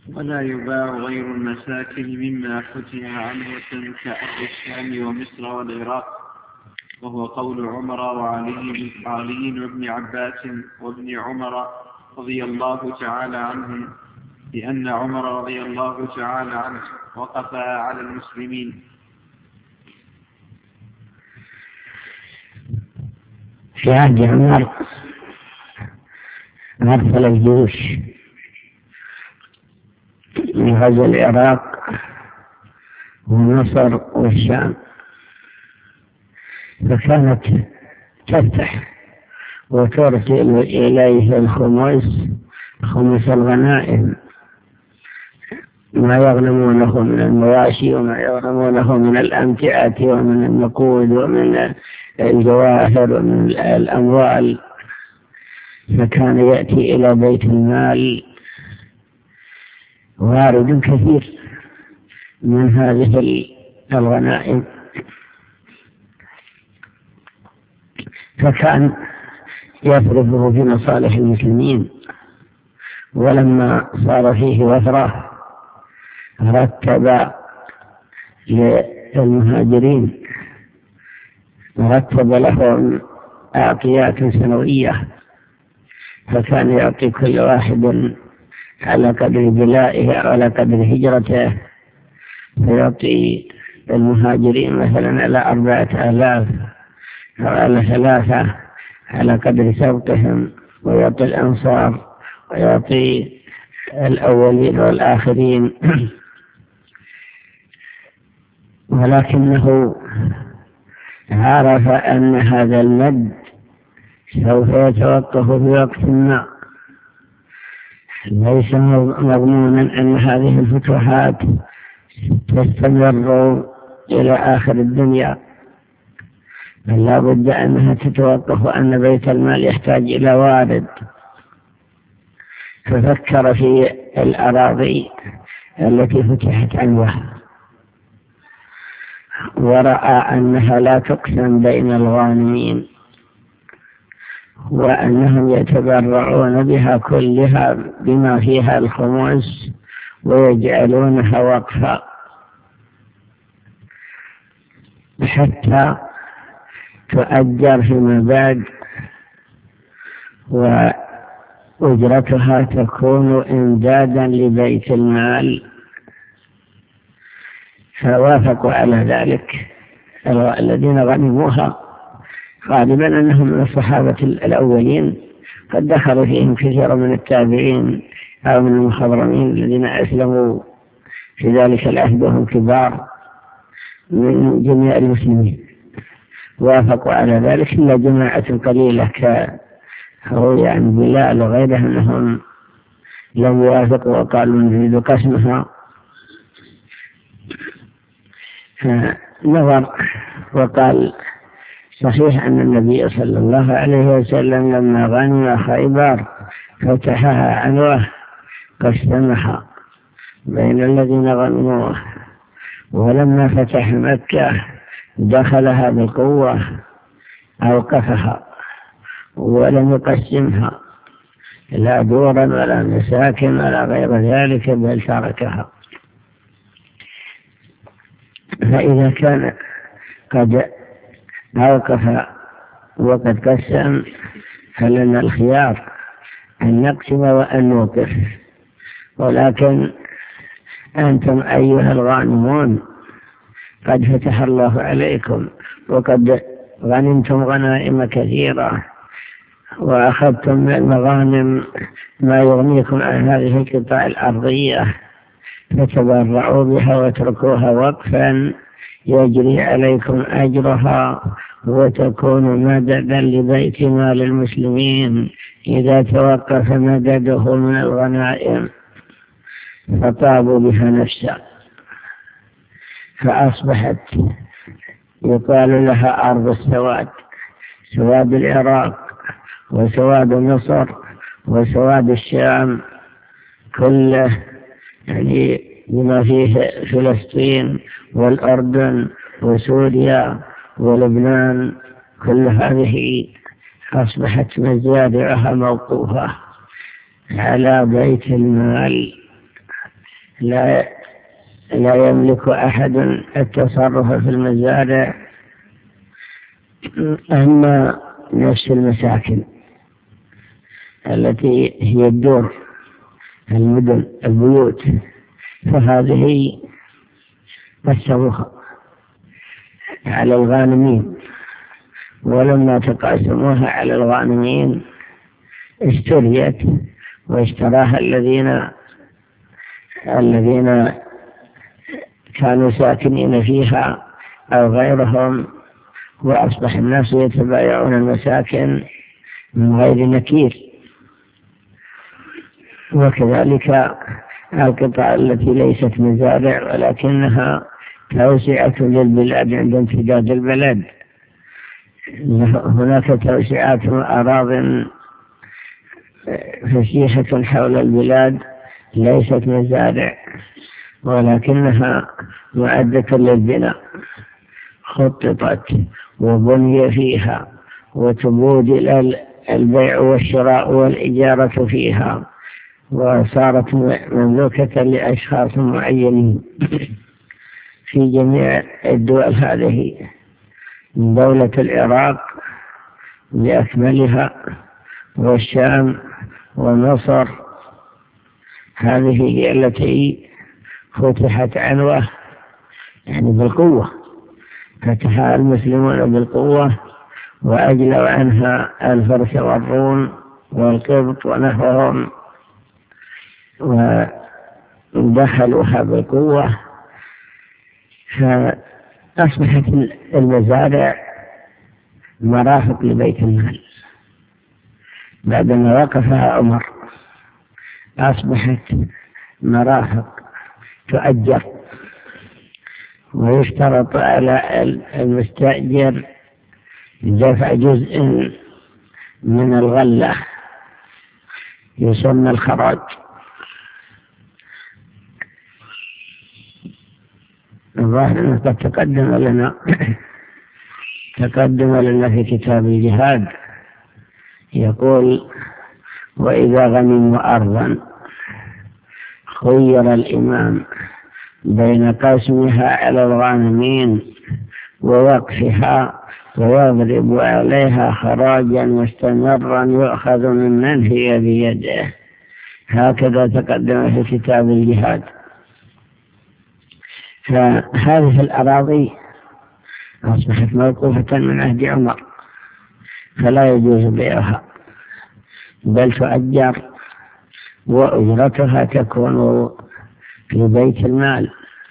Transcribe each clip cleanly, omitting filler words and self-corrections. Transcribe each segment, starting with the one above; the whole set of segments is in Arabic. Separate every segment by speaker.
Speaker 1: ولا يباع غير المساكن مما فتح عنه كأهل الشام ومصر والعراق، وهو قول عمر وعلي وابن عباس وابن عمر رضي الله تعالى عنهم، لأن عمر رضي الله تعالى عنه وقف على المسلمين.
Speaker 2: في عهد عمر أرسل الجيوش من غزو العراق ومصر والشام، فكانت تفتح وترسل إليه خمس الغنائم، ما يغنمونه من المواشي وما يغنمونه من الأمتعة ومن النقود ومن الجواهر ومن الأموال، فكان يأتي إلى بيت المال وارد كثير من هذه الغنائم، فكان يصرفه في مصالح المسلمين. ولما صار فيه وثرة رتب للمهاجرين، رتب لهم أعطيات سنوية، فكان يعطي كل واحد على قدر بلائه على قدر هجرته، فيعطي المهاجرين مثلا على 4000 أو على 3 على قدر سبقهم، ويعطي الأنصار ويعطي الأولين والآخرين. ولكنه عرف أن هذا المد سوف يتوقف في وقت ما، ليس مضمونا أن هذه الفتوحات تستمر إلى آخر الدنيا، بل لا بد أنها تتوقف، وأن بيت المال يحتاج إلى وارد. ففكر في الأراضي التي فتحت عنه، ورأى أنها لا تقسم بين الغانمين، وأنهم يتبرعون بها كلها بما فيها الخمس ويجعلونها وقفا حتى تؤجر فيما بعد، وأجرتها تكون إمدادا لبيت المال. فوافقوا على ذلك الذين غنموها، غالبا أنهم من الصحابة الأولين، قد دخلوا فيهم كثير من التابعين أو من المخضرمين الذين أسلموا في ذلك العهد وهم كبار من جميع المسلمين. وافقوا على ذلك إلا جماعة قليلة كروي عن بلال وغيره أنهم لم يوافقوا وقالوا نريد قسمها. فنظر وقال: صحيح أن النبي صلى الله عليه وسلم لما غنم خيبر فتحها عنوه قسمها بين الذين غنموه، ولما فتح مكة دخلها بقوة أوقفها ولم يقسمها لا دورا ولا مساكن ولا غير ذلك، بل تركها. فإذا كان قد أوقف وقد قسم فلنا الخيار أن نقسم وأن نوقف. ولكن أنتم أيها الغانمون قد فتح الله عليكم، وقد غنمتم غنائم كثيرة، وأخذتم من المغانم ما يغنيكم عن هذه القطاع الأرضية، فتبرعوا بها واتركوها وقفا يجري عليكم أجرها، وتكون مددا لبيت مال المسلمين إذا توقف مدده من الغنائم. فطابوا بها نفسا، فأصبحت يقال لها أرض السواد، سواد العراق وسواد مصر وسواد الشام كله، يعني بما فيه فلسطين والأردن وسوريا ولبنان، كل هذه أصبحت مزارعها موقوفة على بيت المال لا لا يملك أحد التصرف في المزارع. أما نفس المساكن التي هي الدور، المدن، البيوت، فهذه قسموها على الغانمين، ولما تقاسموها على الغانمين اشتريت واشتراها الذين كانوا ساكنين فيها أو غيرهم، وأصبح الناس يتبايعون المساكن من غير نكير. وكذلك القطع التي ليست مزارع ولكنها توسعة للبلاد عند امتداد البلد، هناك توسعات وأراضٍ فسيحة حول البلاد ليست مزارع ولكنها معدة للبناء، خططت وبني فيها وتبود إلى البيع والشراء والإجارة فيها، وصارت مملوكة لأشخاص معينين في جميع الدول هذه، من دولة العراق بأكملها والشام ومصر. هذه هي التي فتحت عنوة، يعني بالقوة، فتحها المسلمون بالقوة وأجلوا عنها الفرس والروم والقبط ونحوهم ودخلوها بالقوة، فأصبحت المزارع مرافق لبيت المال. بعدما وقفها عمر أصبحت مرافق تؤجر، ويشترط على المستأجر دفع جزء من الغلة يسمى الخراج. الظاهر أنه قد تقدم لنا في كتاب الجهاد، يقول: وإذا غنموا أرضا خير الإمام بين قسمها على الغانمين ووقفها، ويضرب عليها خراجا مستمرا يؤخذ ممن هي بيده. هكذا تقدم في كتاب الجهاد. فهذه الأراضي أصبحت موقوفة من عهد عمر، فلا يجوز بيعها، بل تؤجر، وأجرتها تكون في بيت المال.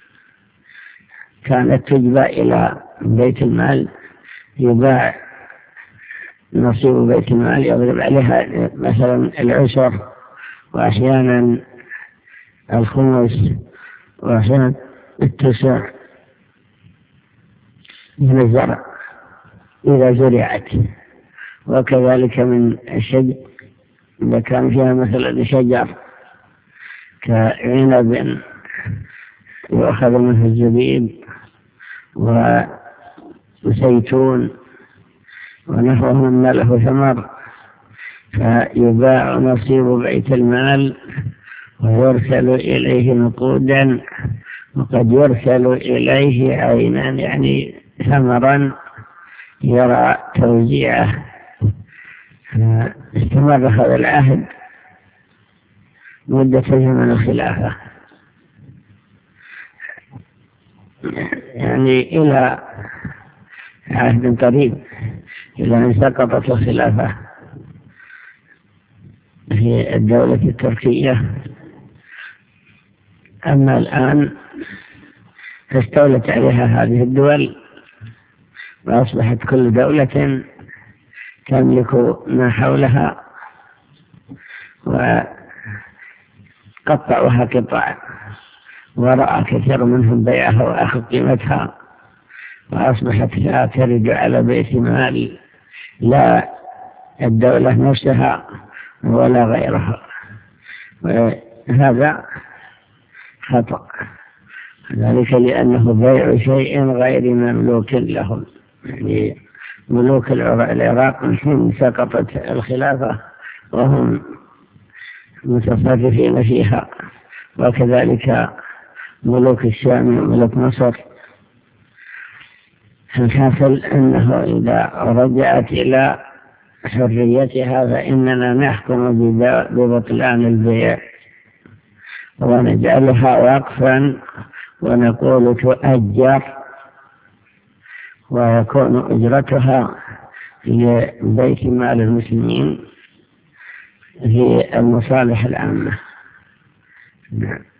Speaker 2: كانت تجبى إلى بيت المال، يباع نصيب بيت المال، يضرب عليها مثلا العشر، وأحيانا الخمس، وأحيانا التسع من الزرع إذا زرعت. وكذلك من الشجر إذا كان فيها مثلا شجر كعنب يؤخذ منه الزبيب وزيتون ونحوه مما له ثمر، فيباع نصيب بيت المال ويرسل إليه نقودا، وقد يرسل إليه عينا، يعني ثمرا يرى توزيعه. استمر هذا العهد مدة زمن الخلافة، يعني إلى عهد قريب، إلى أن سقطت الخلافة في الدولة التركية. أما الآن فاستولت عليها هذه الدول، وأصبحت كل دولة تملك ما حولها، وقطعوها قطع، ورأى كثير منهم بيعها وأخذ قيمتها، وأصبحت لا ترد على بيت مال، لا الدولة نفسها ولا غيرها، وهذا خطأ، ذلك لأنه بيع شيء غير مملوك لهم. يعني ملوك العراق من حين سقطت الخلافة وهم متصرفين فيها، وكذلك ملوك الشام وملوك مصر. الحاصل أنه إذا رجعت إلى حريتها فإننا نحكم ببطلان البيع ونجعلها وقفا ونقول تؤجر، ويكون أجرتها لبيت مال المسلمين في المصالح العامة. نعم.